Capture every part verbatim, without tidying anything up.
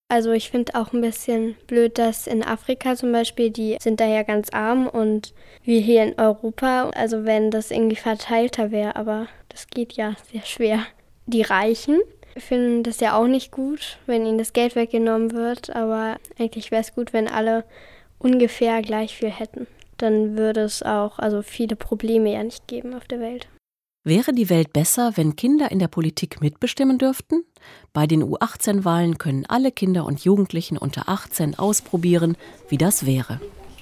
Also ich finde auch ein bisschen blöd, dass in Afrika zum Beispiel, die sind da ja ganz arm und wir hier in Europa, also wenn das irgendwie verteilter wäre, aber das geht ja sehr schwer. Die Reichen finden das ja auch nicht gut, wenn ihnen das Geld weggenommen wird, aber eigentlich wäre es gut, wenn alle ungefähr gleich viel hätten. Dann würde es auch also viele Probleme ja nicht geben auf der Welt. Wäre die Welt besser, wenn Kinder in der Politik mitbestimmen dürften? Bei den U achtzehn Wahlen können alle Kinder und Jugendlichen unter achtzehn ausprobieren, wie das wäre.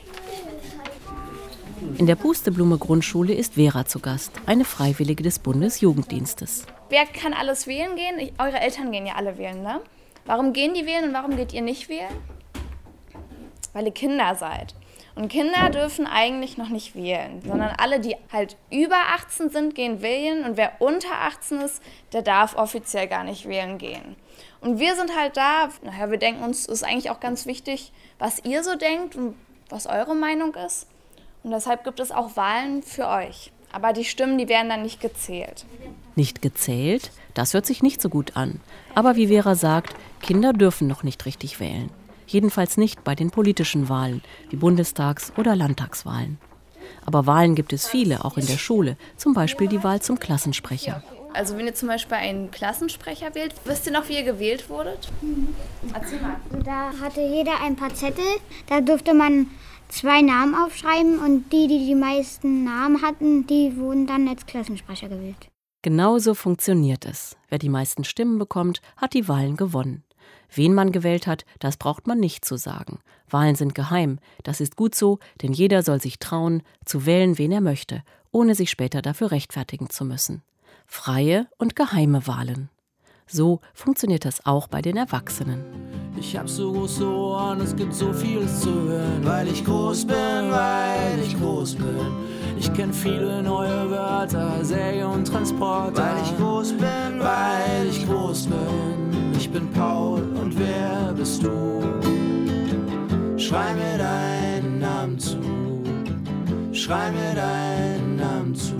In der Pusteblume-Grundschule ist Vera zu Gast, eine Freiwillige des Bundesjugenddienstes. Wer kann alles wählen gehen? Eure Eltern gehen ja alle wählen, ne? Warum gehen die wählen und warum geht ihr nicht wählen? Weil ihr Kinder seid. Und Kinder dürfen eigentlich noch nicht wählen, sondern alle, die halt über achtzehn sind, gehen wählen. Und wer unter achtzehn ist, der darf offiziell gar nicht wählen gehen. Und wir sind halt da, naja, wir denken uns, es ist eigentlich auch ganz wichtig, was ihr so denkt und was eure Meinung ist. Und deshalb gibt es auch Wahlen für euch. Aber die Stimmen, die werden dann nicht gezählt. Nicht gezählt? Das hört sich nicht so gut an. Aber wie Vera sagt, Kinder dürfen noch nicht richtig wählen. Jedenfalls nicht bei den politischen Wahlen, wie Bundestags- oder Landtagswahlen. Aber Wahlen gibt es viele, auch in der Schule, zum Beispiel die Wahl zum Klassensprecher. Also wenn ihr zum Beispiel einen Klassensprecher wählt, wisst ihr noch, wie ihr gewählt wurdet? Mhm. Erzähl mal. Da hatte jeder ein paar Zettel, da durfte man zwei Namen aufschreiben und die, die die meisten Namen hatten, die wurden dann als Klassensprecher gewählt. Genauso funktioniert es. Wer die meisten Stimmen bekommt, hat die Wahlen gewonnen. Wen man gewählt hat, das braucht man nicht zu sagen. Wahlen sind geheim. Das ist gut so, denn jeder soll sich trauen, zu wählen, wen er möchte, ohne sich später dafür rechtfertigen zu müssen. Freie und geheime Wahlen. So funktioniert das auch bei den Erwachsenen. Ich hab so große Ohren, es gibt so vieles zu hören. Weil ich groß bin, weil ich groß bin. Ich kenn viele neue Wörter, Säge und Transporter. Weil ich groß bin, weil ich groß bin. Ich bin Paul und wer bist du? Schrei mir deinen Namen zu. Schrei mir deinen Namen zu.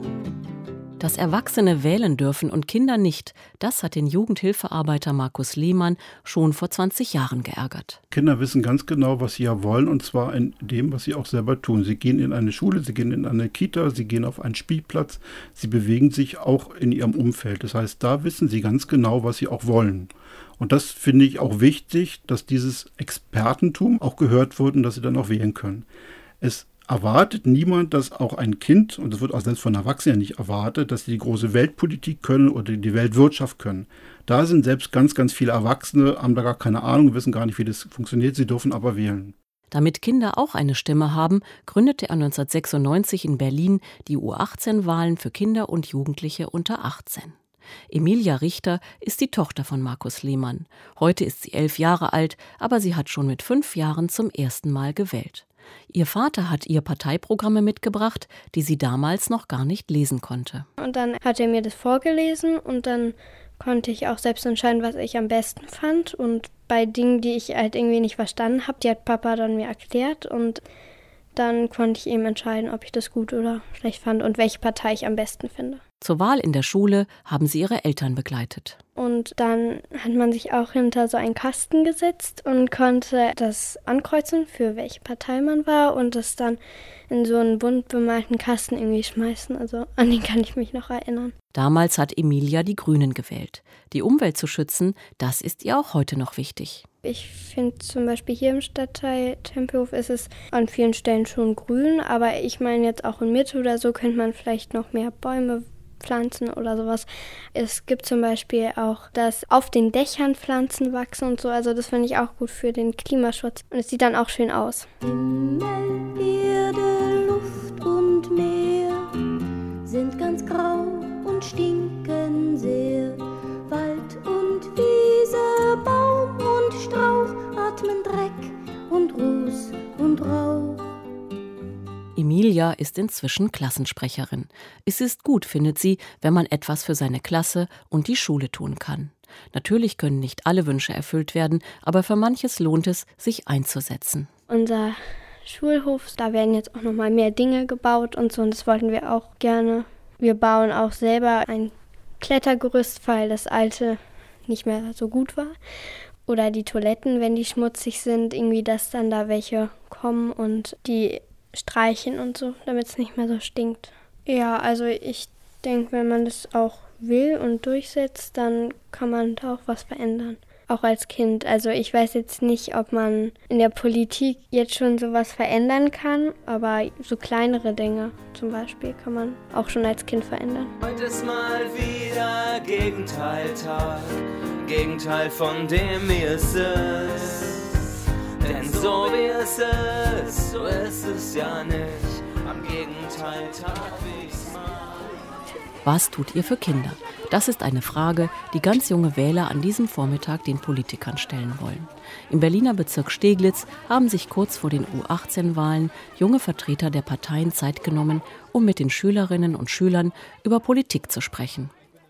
Dass Erwachsene wählen dürfen und Kinder nicht, das hat den Jugendhilfearbeiter Markus Lehmann schon vor zwanzig Jahren geärgert. Kinder wissen ganz genau, was sie ja wollen, und zwar in dem, was sie auch selber tun. Sie gehen in eine Schule, sie gehen in eine Kita, sie gehen auf einen Spielplatz, sie bewegen sich auch in ihrem Umfeld. Das heißt, da wissen sie ganz genau, was sie auch wollen. Und das finde ich auch wichtig, dass dieses Expertentum auch gehört wird und dass sie dann auch wählen können. Es erwartet niemand, dass auch ein Kind, und das wird auch selbst von Erwachsenen nicht erwartet, dass sie die große Weltpolitik können oder die Weltwirtschaft können. Da sind selbst ganz, ganz viele Erwachsene, haben da gar keine Ahnung, wissen gar nicht, wie das funktioniert, sie dürfen aber wählen. Damit Kinder auch eine Stimme haben, gründete er neunzehnhundertsechsundneunzig in Berlin die U achtzehn Wahlen für Kinder und Jugendliche unter achtzehn. Emilia Richter ist die Tochter von Markus Lehmann. Heute ist sie elf Jahre alt, aber sie hat schon mit fünf Jahren zum ersten Mal gewählt. Ihr Vater hat ihr Parteiprogramme mitgebracht, die sie damals noch gar nicht lesen konnte. Und dann hat er mir das vorgelesen und dann konnte ich auch selbst entscheiden, was ich am besten fand. Und bei Dingen, die ich halt irgendwie nicht verstanden habe, die hat Papa dann mir erklärt und dann konnte ich eben entscheiden, ob ich das gut oder schlecht fand und welche Partei ich am besten finde. Zur Wahl in der Schule haben sie ihre Eltern begleitet. Und dann hat man sich auch hinter so einen Kasten gesetzt und konnte das ankreuzen, für welche Partei man war und das dann in so einen bunt bemalten Kasten irgendwie schmeißen. Also an den kann ich mich noch erinnern. Damals hat Emilia die Grünen gewählt. Die Umwelt zu schützen, das ist ihr auch heute noch wichtig. Ich finde zum Beispiel hier im Stadtteil Tempelhof ist es an vielen Stellen schon grün, aber ich meine jetzt auch in Mitte oder so könnte man vielleicht noch mehr Bäume pflanzen oder sowas. Es gibt zum Beispiel auch, dass auf den Dächern Pflanzen wachsen und so, also das finde ich auch gut für den Klimaschutz und es sieht dann auch schön aus. Himmel, Erde, Luft und Meer sind ganz grau und stinken sehr. Wald und Wiese, Baum und Strauch atmen Dreck und Ruß und Rauch. Emilia ist inzwischen Klassensprecherin. Es ist gut, findet sie, wenn man etwas für seine Klasse und die Schule tun kann. Natürlich können nicht alle Wünsche erfüllt werden, aber für manches lohnt es, sich einzusetzen. Unser Schulhof, da werden jetzt auch noch mal mehr Dinge gebaut und so, und das wollten wir auch gerne. Wir bauen auch selber ein Klettergerüst, weil das alte nicht mehr so gut war. Oder die Toiletten, wenn die schmutzig sind, irgendwie, dass dann da welche kommen und die streichen und so, damit es nicht mehr so stinkt. Ja, also ich denke, wenn man das auch will und durchsetzt, dann kann man da auch was verändern. Auch als Kind. Also ich weiß jetzt nicht, ob man in der Politik jetzt schon sowas verändern kann, aber so kleinere Dinge zum Beispiel kann man auch schon als Kind verändern. Heute ist mal wieder Gegenteiltag, Gegenteil von dem wie es ist. Denn so wie es ist, so ist es ja nicht. Am Gegenteiltag wie ich's mag. Was tut ihr für Kinder? Das ist eine Frage, die ganz junge Wähler an diesem Vormittag den Politikern stellen wollen. Im Berliner Bezirk Steglitz haben sich kurz vor den U achtzehn Wahlen junge Vertreter der Parteien Zeit genommen, um mit den Schülerinnen und Schülern über Politik zu sprechen.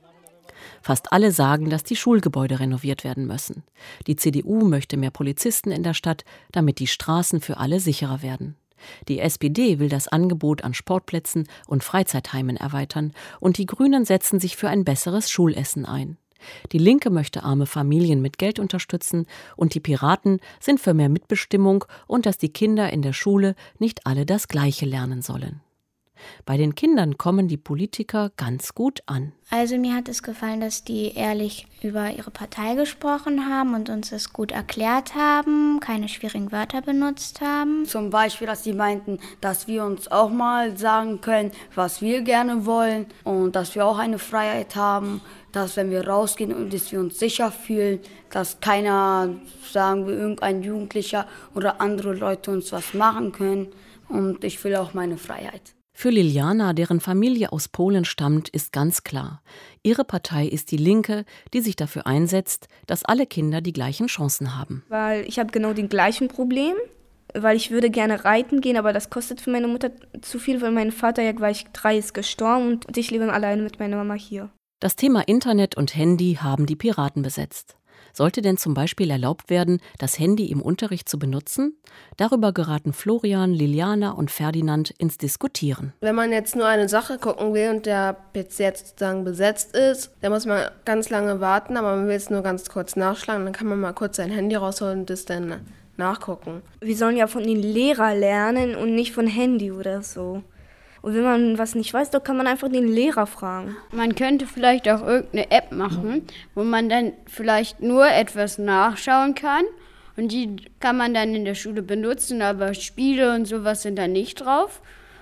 Fast alle sagen, dass die Schulgebäude renoviert werden müssen. Die C D U möchte mehr Polizisten in der Stadt, damit die Straßen für alle sicherer werden. Die S P D will das Angebot an Sportplätzen und Freizeitheimen erweitern und die Grünen setzen sich für ein besseres Schulessen ein. Die Linke möchte arme Familien mit Geld unterstützen und die Piraten sind für mehr Mitbestimmung und dass die Kinder in der Schule nicht alle das Gleiche lernen sollen. Bei den Kindern kommen die Politiker ganz gut an. Also mir hat es gefallen, dass die ehrlich über ihre Partei gesprochen haben und uns das gut erklärt haben, keine schwierigen Wörter benutzt haben. Zum Beispiel, dass sie meinten, dass wir uns auch mal sagen können, was wir gerne wollen und dass wir auch eine Freiheit haben, dass wenn wir rausgehen und dass wir uns sicher fühlen, dass keiner, sagen wir, irgendein Jugendlicher oder andere Leute uns was machen können und ich will auch meine Freiheit. Für Liliana, deren Familie aus Polen stammt, ist ganz klar, ihre Partei ist die Linke, die sich dafür einsetzt, dass alle Kinder die gleichen Chancen haben. Weil ich habe genau den gleichen Problem, weil ich würde gerne reiten gehen, aber das kostet für meine Mutter zu viel, weil mein Vater ja gleich drei ist gestorben und ich lebe alleine mit meiner Mama hier. Das Thema Internet und Handy haben die Piraten besetzt. Sollte denn zum Beispiel erlaubt werden, das Handy im Unterricht zu benutzen? Darüber geraten Florian, Liliana und Ferdinand ins Diskutieren. Wenn man jetzt nur eine Sache gucken will und der P C jetzt sozusagen besetzt ist, dann muss man ganz lange warten, aber man will es nur ganz kurz nachschlagen. Dann kann man mal kurz sein Handy rausholen und das dann nachgucken. Wir sollen ja von den Lehrern lernen und nicht von Handy oder so. Und wenn man was nicht weiß, dann kann man einfach den Lehrer fragen. Man könnte vielleicht auch irgendeine App machen, wo man dann vielleicht nur etwas nachschauen kann. Und die kann man dann in der Schule benutzen, aber Spiele und sowas sind da nicht drauf.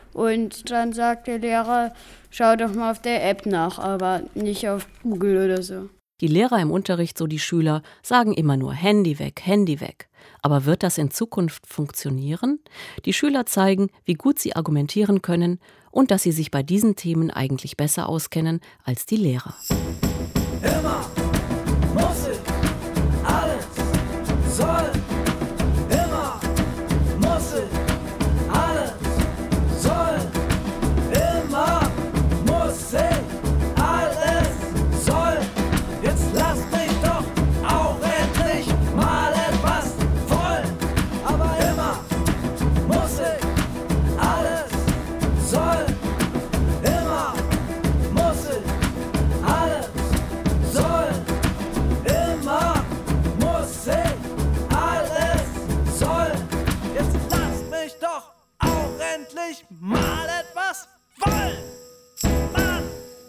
Und dann sagt der Lehrer, schau doch mal auf der App nach, aber nicht auf Google oder so. Die Lehrer im Unterricht, so die Schüler, sagen immer nur Handy weg, Handy weg. Aber wird das in Zukunft funktionieren? Die Schüler zeigen, wie gut sie argumentieren können und dass sie sich bei diesen Themen eigentlich besser auskennen als die Lehrer. Immer muss ich, alles soll. Immer muss ich, alles soll. Immer muss ich, alles soll. Jetzt lass mich doch auch endlich mal etwas voll. Aber immer muss ich, alles soll. Immer muss ich, alles soll. Immer muss ich, alles soll. Jetzt lass mich doch auch endlich mal etwas voll. Mann!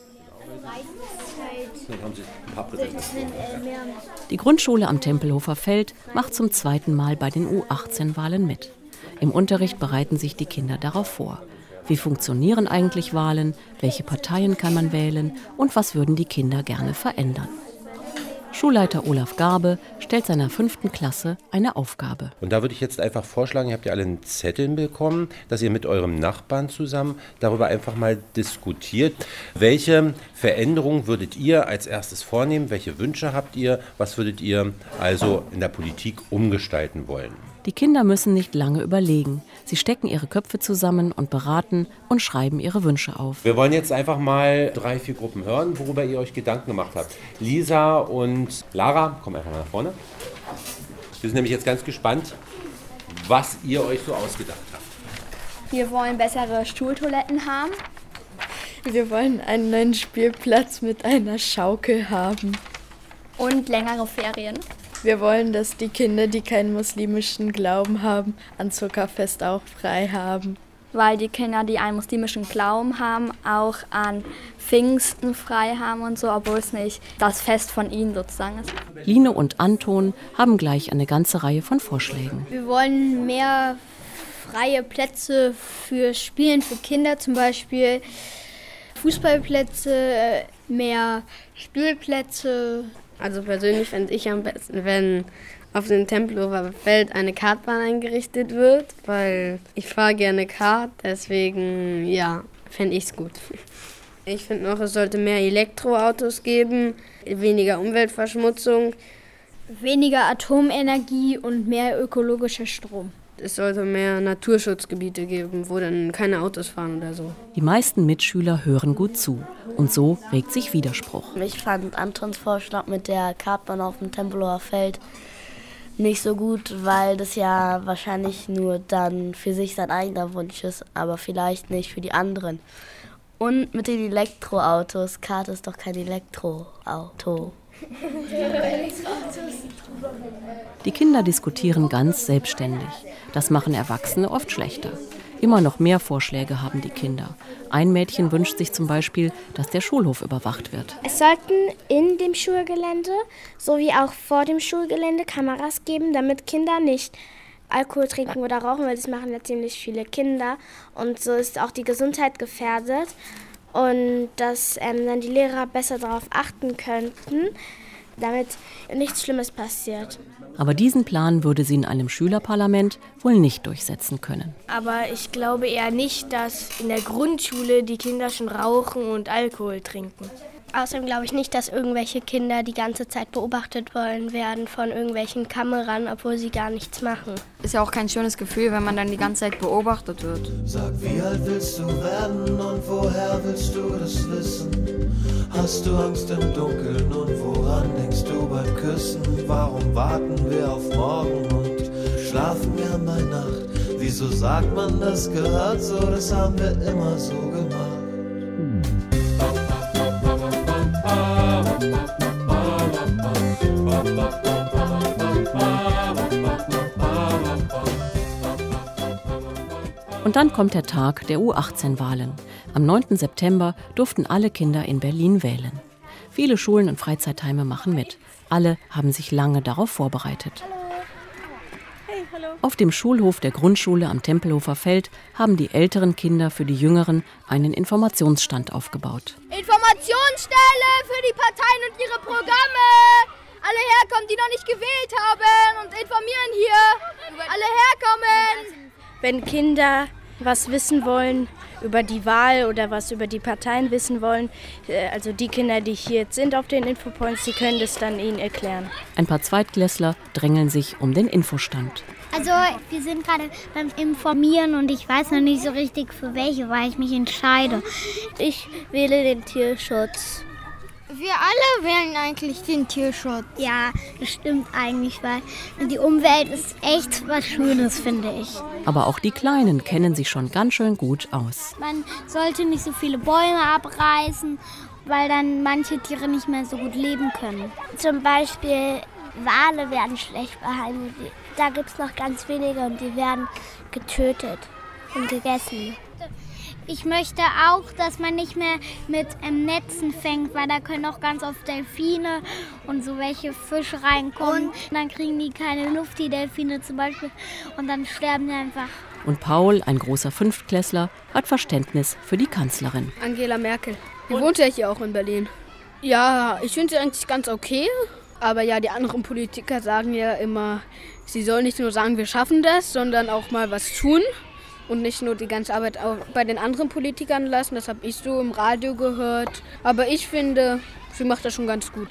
Die Grundschule am Tempelhofer Feld macht zum zweiten Mal bei den U achtzehn Wahlen mit. Im Unterricht bereiten sich die Kinder darauf vor. Wie funktionieren eigentlich Wahlen? Welche Parteien kann man wählen? Und was würden die Kinder gerne verändern? Schulleiter Olaf Garbe stellt seiner fünften Klasse eine Aufgabe. Und da würde ich jetzt einfach vorschlagen, ihr habt ja alle einen Zettel bekommen, dass ihr mit eurem Nachbarn zusammen darüber einfach mal diskutiert. Welche Veränderungen würdet ihr als erstes vornehmen? Welche Wünsche habt ihr? Was würdet ihr also in der Politik umgestalten wollen? Die Kinder müssen nicht lange überlegen. Sie stecken ihre Köpfe zusammen und beraten und schreiben ihre Wünsche auf. Wir wollen jetzt einfach mal drei, vier Gruppen hören, worüber ihr euch Gedanken gemacht habt. Lisa und Lara, komm einfach mal nach vorne. Wir sind nämlich jetzt ganz gespannt, was ihr euch so ausgedacht habt. Wir wollen bessere Schultoiletten haben. Wir wollen einen neuen Spielplatz mit einer Schaukel haben. Und längere Ferien. Wir wollen, dass die Kinder, die keinen muslimischen Glauben haben, an Zuckerfest auch frei haben. Weil die Kinder, die einen muslimischen Glauben haben, auch an Pfingsten frei haben und so, obwohl es nicht das Fest von ihnen sozusagen ist. Line und Anton haben gleich eine ganze Reihe von Vorschlägen. Wir wollen mehr freie Plätze für Spielen für Kinder, zum Beispiel Fußballplätze, mehr Spielplätze. Also persönlich fände ich am besten, wenn auf dem Tempelhofer Feld eine Kartbahn eingerichtet wird, weil ich fahre gerne Kart, deswegen ja, fände ich es gut. Ich finde noch, es sollte mehr Elektroautos geben, weniger Umweltverschmutzung. Weniger Atomenergie und mehr ökologischer Strom. Es sollte mehr Naturschutzgebiete geben, wo dann keine Autos fahren oder so. Die meisten Mitschüler hören gut zu. Und so regt sich Widerspruch. Ich fand Antons Vorschlag mit der Kartbahn auf dem Tempelhofer Feld nicht so gut, weil das ja wahrscheinlich nur dann für sich sein eigener Wunsch ist, aber vielleicht nicht für die anderen. Und mit den Elektroautos, Kart ist doch kein Elektroauto. Die Kinder diskutieren ganz selbstständig. Das machen Erwachsene oft schlechter. Immer noch mehr Vorschläge haben die Kinder. Ein Mädchen wünscht sich zum Beispiel, dass der Schulhof überwacht wird. Es sollten in dem Schulgelände sowie auch vor dem Schulgelände Kameras geben, damit Kinder nicht Alkohol trinken oder rauchen, weil das machen ja ziemlich viele Kinder. Und so ist auch die Gesundheit gefährdet. Und dass ähm, dann die Lehrer besser darauf achten könnten, damit nichts Schlimmes passiert. Aber diesen Plan würde sie in einem Schülerparlament wohl nicht durchsetzen können. Aber ich glaube eher nicht, dass in der Grundschule die Kinder schon rauchen und Alkohol trinken. Außerdem glaube ich nicht, dass irgendwelche Kinder die ganze Zeit beobachtet wollen werden von irgendwelchen Kameran, obwohl sie gar nichts machen. Ist ja auch kein schönes Gefühl, wenn man dann die ganze Zeit beobachtet wird. Sag, wie alt willst du werden und woher willst du das wissen? Hast du Angst im Dunkeln und woran denkst du beim Küssen? Warum warten wir auf morgen und schlafen wir bei Nacht? Wieso sagt man, das gehört so, das haben wir immer so gemacht? Und dann kommt der Tag der U achtzehn Wahlen. Am neunten September durften alle Kinder in Berlin wählen. Viele Schulen und Freizeitheime machen mit. Alle haben sich lange darauf vorbereitet. Hey, hallo. Auf dem Schulhof der Grundschule am Tempelhofer Feld haben die älteren Kinder für die Jüngeren einen Informationsstand aufgebaut. Informationsstelle für die Parteien und ihre Programme. Alle herkommen, die noch nicht gewählt haben und informieren hier. Alle herkommen. Wenn Kinder was wissen wollen über die Wahl oder was über die Parteien wissen wollen, also die Kinder, die hier jetzt sind auf den Infopoints, die können das dann ihnen erklären. Ein paar Zweitklässler drängeln sich um den Infostand. Also wir sind gerade beim Informieren und ich weiß noch nicht so richtig, für welche Wahl ich mich entscheide. Ich wähle den Tierschutz. Wir alle wählen eigentlich den Tierschutz. Ja, das stimmt eigentlich, weil die Umwelt ist echt was Schönes, finde ich. Aber auch die Kleinen kennen sich schon ganz schön gut aus. Man sollte nicht so viele Bäume abreißen, weil dann manche Tiere nicht mehr so gut leben können. Zum Beispiel Wale werden schlecht behandelt. Da gibt es noch ganz wenige und die werden getötet und gegessen. Ich möchte auch, dass man nicht mehr mit ähm, Netzen fängt, weil da können auch ganz oft Delfine und so welche Fische reinkommen. Und dann kriegen die keine Luft, die Delfine zum Beispiel, und dann sterben die einfach. Und Paul, ein großer Fünftklässler, hat Verständnis für die Kanzlerin. Angela Merkel. Die wohnt ja hier auch in Berlin. Ja, ich finde sie eigentlich ganz okay. Aber ja, die anderen Politiker sagen ja immer, sie soll nicht nur sagen, wir schaffen das, sondern auch mal was tun. Und nicht nur die ganze Arbeit auch bei den anderen Politikern lassen. Das habe ich so im Radio gehört. Aber ich finde, sie macht das schon ganz gut.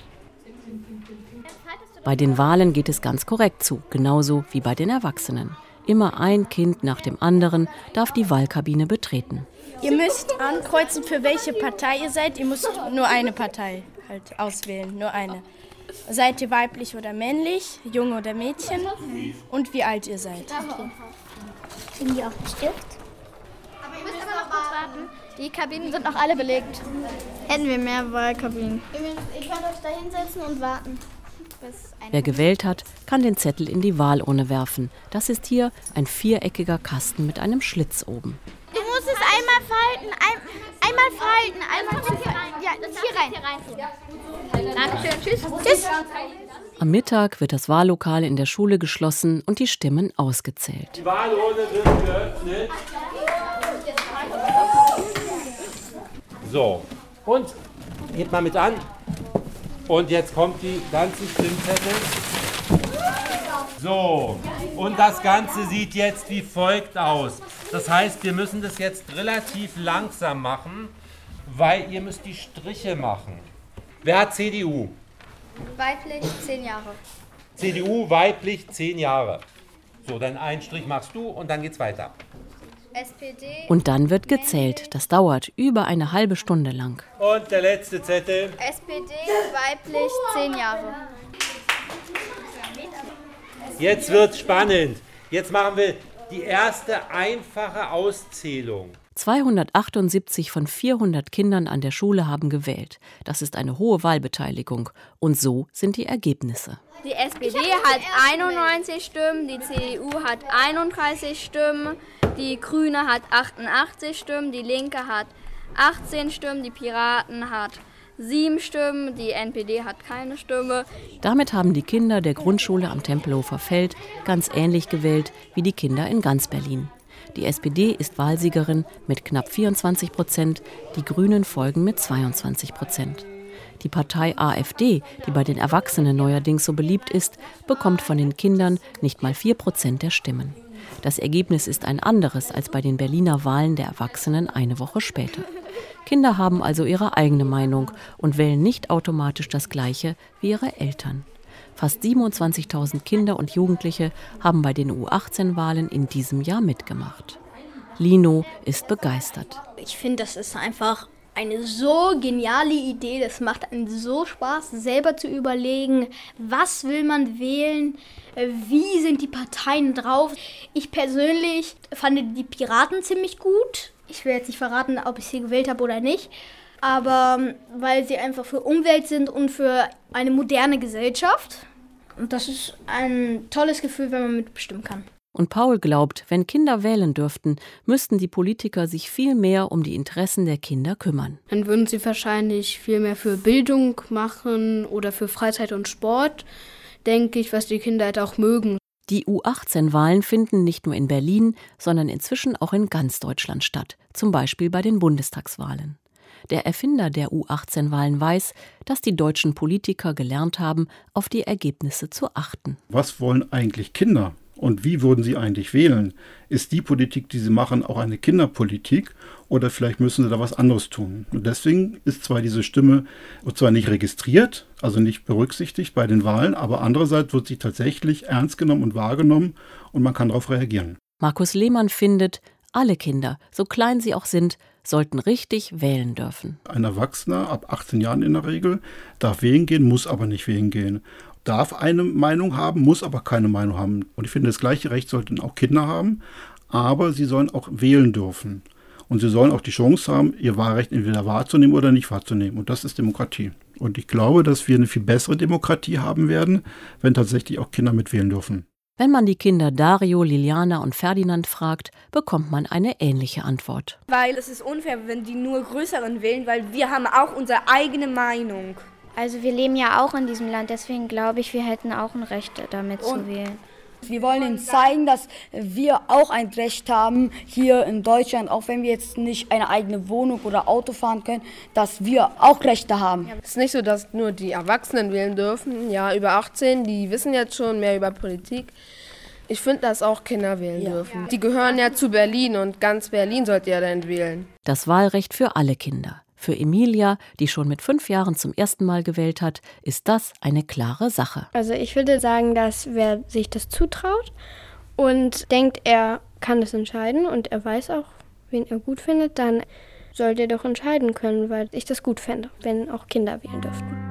Bei den Wahlen geht es ganz korrekt zu, genauso wie bei den Erwachsenen. Immer ein Kind nach dem anderen darf die Wahlkabine betreten. Ihr müsst ankreuzen, für welche Partei ihr seid. Ihr müsst nur eine Partei halt auswählen, nur eine. Seid ihr weiblich oder männlich, Junge oder Mädchen und wie alt ihr seid. Okay. Kriegen die auch einen Stift? Aber ihr müsst aber noch kurz warten. Die Kabinen sind noch alle belegt. Hätten wir mehr Wahlkabinen. Ihr könnt euch da hinsetzen und warten. Wer gewählt hat, kann den Zettel in die Wahlurne werfen. Das ist hier ein viereckiger Kasten mit einem Schlitz oben. Du musst es einmal falten, ein, einmal falten, einmal zu falten. Ja, das hier rein. Dankeschön, tschüss. Tschüss. Am Mittag wird das Wahllokal in der Schule geschlossen und die Stimmen ausgezählt. Die Wahlurne wird geöffnet. So, und geht mal mit an. Und jetzt kommt die ganze Stimmzettel. So, und das Ganze sieht jetzt wie folgt aus. Das heißt, wir müssen das jetzt relativ langsam machen, weil ihr müsst die Striche machen. Wer hat C D U? Weiblich, zehn Jahre. C D U, weiblich, zehn Jahre. So, dann einen Strich machst du und dann geht's weiter. S P D. Und dann wird gezählt. Das dauert über eine halbe Stunde lang. Und der letzte Zettel. S P D, weiblich, zehn Jahre. Jetzt wird's spannend. Jetzt machen wir die erste einfache Auszählung. zweihundertachtundsiebzig von vierhundert Kindern an der Schule haben gewählt. Das ist eine hohe Wahlbeteiligung. Und so sind die Ergebnisse. Die S P D hat einundneunzig Stimmen, die C D U hat einunddreißig Stimmen, die Grüne hat achtundachtzig Stimmen, die Linke hat achtzehn Stimmen, die Piraten hat sieben Stimmen, die N P D hat keine Stimme. Damit haben die Kinder der Grundschule am Tempelhofer Feld ganz ähnlich gewählt wie die Kinder in ganz Berlin. Die S P D ist Wahlsiegerin mit knapp vierundzwanzig Prozent, die Grünen folgen mit zweiundzwanzig Prozent. Die Partei A f D, die bei den Erwachsenen neuerdings so beliebt ist, bekommt von den Kindern nicht mal vier Prozent der Stimmen. Das Ergebnis ist ein anderes als bei den Berliner Wahlen der Erwachsenen eine Woche später. Kinder haben also ihre eigene Meinung und wählen nicht automatisch das Gleiche wie ihre Eltern. Fast siebenundzwanzigtausend Kinder und Jugendliche haben bei den U achtzehn Wahlen in diesem Jahr mitgemacht. Lino ist begeistert. Ich finde, das ist einfach eine so geniale Idee. Das macht einen so Spaß, selber zu überlegen, was will man wählen, wie sind die Parteien drauf. Ich persönlich fand die Piraten ziemlich gut. Ich will jetzt nicht verraten, ob ich sie gewählt habe oder nicht. Aber weil sie einfach für Umwelt sind und für eine moderne Gesellschaft. Und das ist ein tolles Gefühl, wenn man mitbestimmen kann. Und Paul glaubt, wenn Kinder wählen dürften, müssten die Politiker sich viel mehr um die Interessen der Kinder kümmern. Dann würden sie wahrscheinlich viel mehr für Bildung machen oder für Freizeit und Sport, denke ich, was die Kinder halt auch mögen. Die U achtzehn Wahlen finden nicht nur in Berlin, sondern inzwischen auch in ganz Deutschland statt, zum Beispiel bei den Bundestagswahlen. Der Erfinder der U achtzehn Wahlen weiß, dass die deutschen Politiker gelernt haben, auf die Ergebnisse zu achten. Was wollen eigentlich Kinder? Und wie würden sie eigentlich wählen? Ist die Politik, die sie machen, auch eine Kinderpolitik? Oder vielleicht müssen sie da was anderes tun? Und deswegen ist zwar diese Stimme zwar nicht registriert, also nicht berücksichtigt bei den Wahlen, aber andererseits wird sie tatsächlich ernst genommen und wahrgenommen und man kann darauf reagieren. Markus Lehmann findet, alle Kinder, so klein sie auch sind, sollten richtig wählen dürfen. Ein Erwachsener ab achtzehn Jahren in der Regel darf wählen gehen, muss aber nicht wählen gehen. Darf eine Meinung haben, muss aber keine Meinung haben. Und ich finde, das gleiche Recht sollten auch Kinder haben, aber sie sollen auch wählen dürfen. Und sie sollen auch die Chance haben, ihr Wahlrecht entweder wahrzunehmen oder nicht wahrzunehmen. Und das ist Demokratie. Und ich glaube, dass wir eine viel bessere Demokratie haben werden, wenn tatsächlich auch Kinder mitwählen dürfen. Wenn man die Kinder Dario, Liliana und Ferdinand fragt, bekommt man eine ähnliche Antwort. Weil es ist unfair, wenn die nur Größeren wählen, weil wir haben auch unsere eigene Meinung. Also wir leben ja auch in diesem Land, deswegen glaube ich, wir hätten auch ein Recht, damit und zu wählen. Wir wollen ihnen zeigen, dass wir auch ein Recht haben, hier in Deutschland, auch wenn wir jetzt nicht eine eigene Wohnung oder Auto fahren können, dass wir auch Rechte haben. Es ist nicht so, dass nur die Erwachsenen wählen dürfen. Ja, über achtzehn, die wissen jetzt schon mehr über Politik. Ich finde, dass auch Kinder wählen ja. dürfen. Die gehören ja zu Berlin und ganz Berlin sollte ja dann wählen. Das Wahlrecht für alle Kinder. Für Emilia, die schon mit fünf Jahren zum ersten Mal gewählt hat, ist das eine klare Sache. Also ich würde sagen, dass wer sich das zutraut und denkt, er kann das entscheiden und er weiß auch, wen er gut findet, dann sollte er doch entscheiden können, weil ich das gut fände, wenn auch Kinder wählen dürften.